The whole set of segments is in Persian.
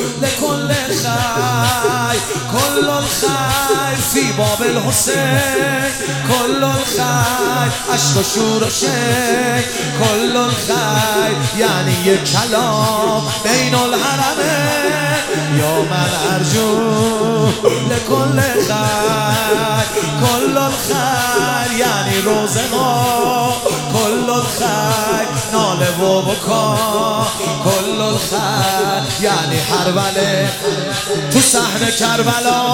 لكل خير كل الخير في باب الحسين كل الخير عشق و شور و شی كل الخير يعني یک کلام بین الحرمین یا من ارجو لكل خير كل الخير يعني روز ما كل الخير ناله و بکا كل الخير يعني حربله تو صحن کربلا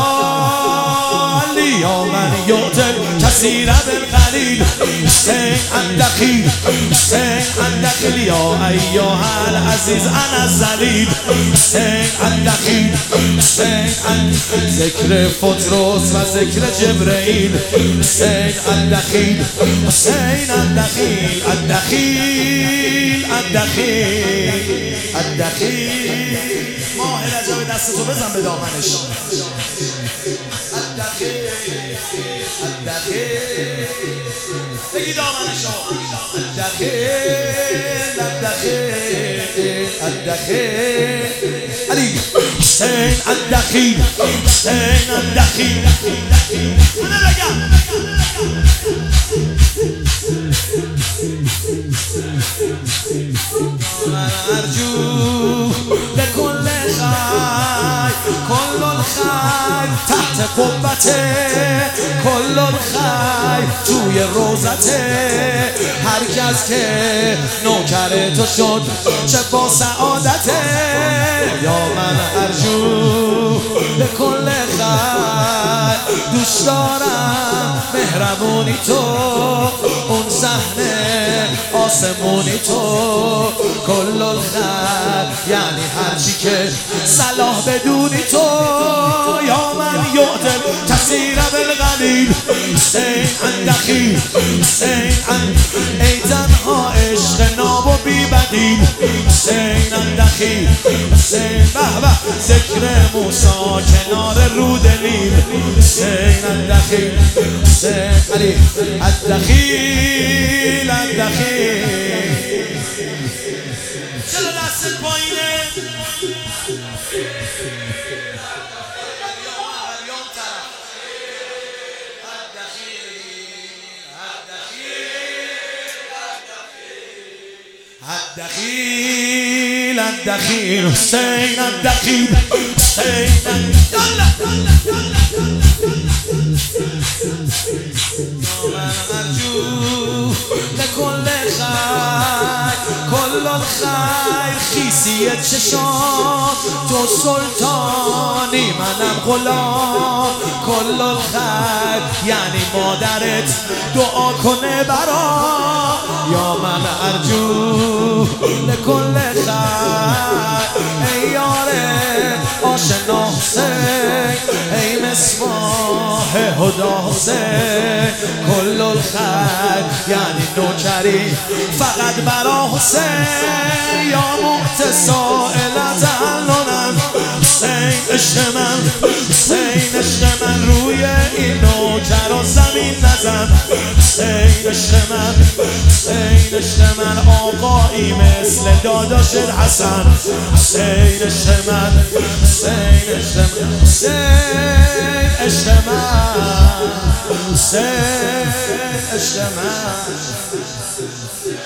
یا من یعطل کثیر بالقلیل حسین اندخیل حسین اندخیل یا ایها العزیز انا الذلیل حسین اندخیل حسین ذکر فطرس و ذکر جبرئیل حسین اندخیل حسین اندخیل اندخیل اندخیل اندخیل ماه رجب دستتو بزن به دامنش اندخیل اندخیل بگی دامنشو اندخیل اندخیل اندخیل علی حسین اندخیل حسین اندخیل منو بگم من ارجو لكل خير كل الخير تحت قبته كل الخير توی روزته هر کس که نوکر تو شد چه با سعادته یا من ارجو لكل خير دوست دارم مهربونی تو اون صحنه آسمونی تو كل الخير یعنی هرچی که صلاح بدونی تو یا من یعدل کثیر بالقلیل حسین اندخیل حسین ای تنها عشق ناب و بی بدیل حسین اندخیل حسین به به ذکر موسی کنار رود نیل حسین اندخیل حسین علی اندخیل اندخیل چرا دست پایینه الدخيل الدخيل حسين الدخيل حسين من أرجو لكل خير كل الخير خیسی چشام تو سلطانی منم غلام كل الخير یعنی مادرت دعا کنه برام یا من ارجو لكل خير ای یاره آشنا حسین ای مصباح هدا حسین كل الخير یعنی نوکری فقط برا حسین یا معتصائل تعلنم حسین عشق من حسین عشق من روی این نوکر و زمین نزن حسین عشق من حسین عشق من آقایی مثل داداش حسن حسین عشق من حسین عشق من حسین عشق من حسین عشق من